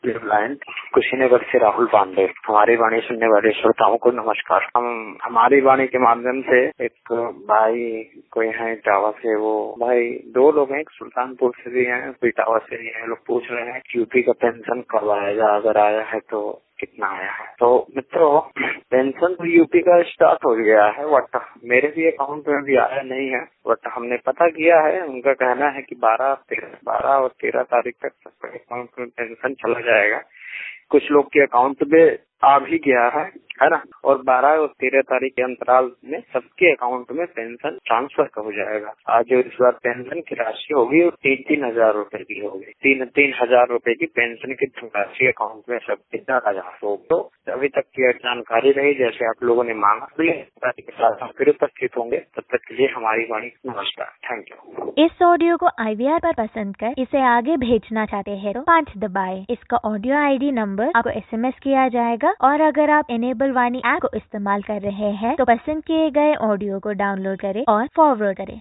Client Kushinagar से राहुल पांडे। हमारी वाणी सुनने वाले श्रोताओं को नमस्कार। हम हमारी वाणी के माध्यम से एक भाई कोई है इटावा से, वो भाई 2 लोग हैं, एक सुल्तानपुर से भी हैं, इटावा से भी हैं। लोग पूछ रहे हैं यूपी का पेंशन कब आएगा, अगर आया है तो कितना आया है। तो मित्रों, पेंशन तो यूपी का स्टार्ट हो गया है, बट मेरे भी अकाउंट में भी आया नहीं है। बट हमने पता किया है, उनका कहना है कि 12 और 13 तारीख तक सबके अकाउंट में पेंशन चला जाएगा। कुछ लोग के अकाउंट में आ भी गया है ना। और 12 और 13 तारीख के अंतराल में सबके अकाउंट में पेंशन ट्रांसफर हो जाएगा। आज जो इस बार पेंशन की राशि होगी वो 3-3 हजार रूपए की होगी। 3-3 हजार रूपए की पेंशन की राशि अकाउंट में सबके डाला जा। तो अभी तक की जानकारी रही, जैसे आप लोगों ने मांगा, के साथ हम फिर उपस्थित होंगे। तब तक के लिए हमारी वाणी नमस्कार, थैंक यू। इस ऑडियो को IVR पर पसंद कर इसे आगे भेजना चाहते हैं तो 5 दबाएं। इसका ऑडियो ID नंबर आपको SMS किया जाएगा। और अगर आप इनेबल वाणी ऐप को इस्तेमाल कर रहे हैं तो पसंद किए गए ऑडियो को डाउनलोड करें और फॉरवर्ड करें।